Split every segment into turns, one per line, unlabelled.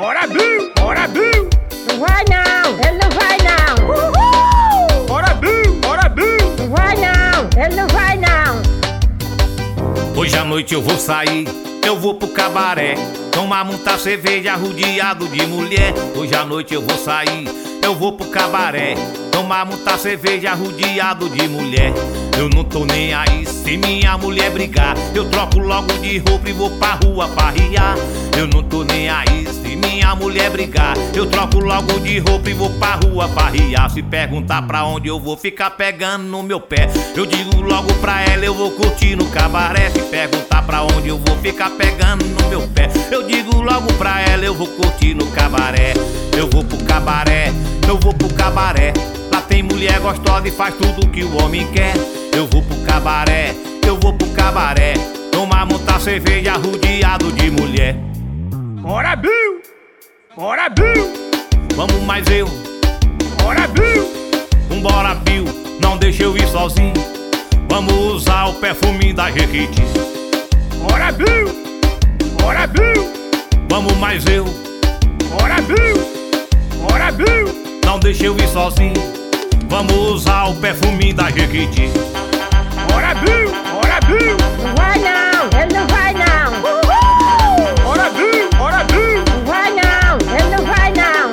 Bora, Bill! Bora, Bill!
Não vai não, ele não vai não.
Uhul! Bora, Bill! Bora, Bill!
Não vai não, ele não vai não.
Hoje à noite eu vou sair, eu vou pro cabaré, tomar muita cerveja rodeado de mulher. Hoje à noite eu vou sair, eu vou pro cabaré, tomar muita cerveja rodeado de mulher. Eu não tô nem aí se minha mulher brigar, eu troco logo de roupa e vou pra rua farriar. Eu não tô nem aí se minha mulher brigar, eu troco logo de roupa e vou pra rua farriar. Se perguntar pra onde eu vou ficar pegando no meu pé, eu digo logo pra ela, eu vou curtir no cabaré. Se perguntar pra onde eu vou ficar pegando no meu pé, eu digo logo pra ela, eu vou curtir no cabaré. Eu vou pro cabaré, eu vou pro cabaré, lá tem mulher gostosa e faz tudo que o homem quer. Eu vou pro cabaré, eu vou pro cabaré, tomar muita cerveja rodeado de mulher.
Bora, Bill! Bora, Bill!
Vamos mais eu,
Bora, Bill!
vambora Bill, não deixa eu ir sozinho. Vamos usar o perfume da Jequiti.
Bora, Bill! Bora, Bill!
Vamos mais eu,
Bora, Bill! Bora, Bill!
não deixa eu ir sozinho. Vamos usar o perfume da Jequiti.
Bora, Bill! Bora, Bill!
Não vai não, ele não vai não.
Uhul! Bora, Bill! Bora, Bill!
Não vai não, ele não vai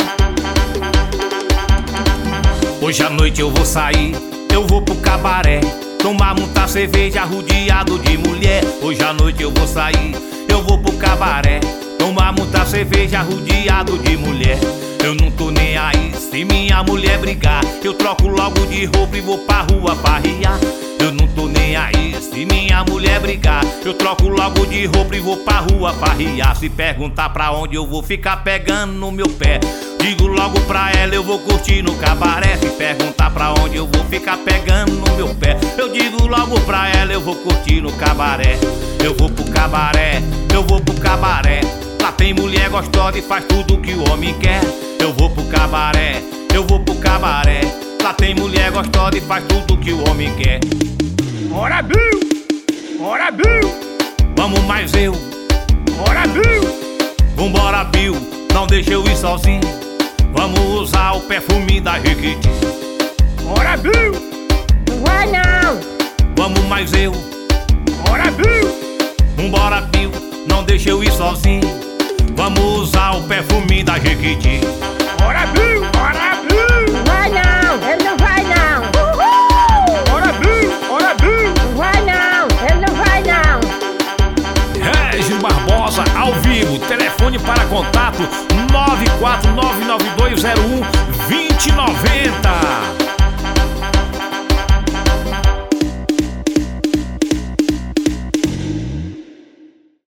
não.
Hoje à noite eu vou sair, eu vou pro cabaré, tomar muita cerveja rodeado de mulher. Hoje à noite eu vou sair, eu vou pro cabaré, tomar muita cerveja rodeado de mulher. Eu não tô nem aí se minha mulher brigar, eu troco logo de roupa e vou pra rua farriar. Eu não tô nem aí se minha mulher brigar, eu troco logo de roupa e vou pra rua farriar. Se perguntar pra onde eu vou ficar pegando no meu pé, digo logo pra ela, eu vou curtir no cabaré. Se perguntar pra onde eu vou ficar pegando no meu pé, eu digo logo pra ela, eu vou curtir no cabaré. Eu vou pro cabaré, eu vou pro cabaré, lá tem mulher gostosa e faz tudo que o homem quer. Eu vou pro cabaré, eu vou pro cabaré, lá tem mulher gostosa e faz tudo que o homem quer.
Bora, Bill! Bora, Bill!
Vamos mais eu,
Bora, Bill!
vambora Bill, não deixa eu ir sozinho. Vamos usar o perfume da Jequiti.
Bora, Bill!
Não vai não.
Vamos mais eu,
Bora, Bill!
vambora Bill, não deixa eu ir sozinho. Vamos usar o perfume da Jequiti.
Bora, Bill! Bora, Bill!
Não vai não, ele não vai não.
Uhul! Bora, Bill! Bora, Bill!
Não vai não, ele não vai não.
Régio Barbosa, ao vivo, telefone para contato 94992012090.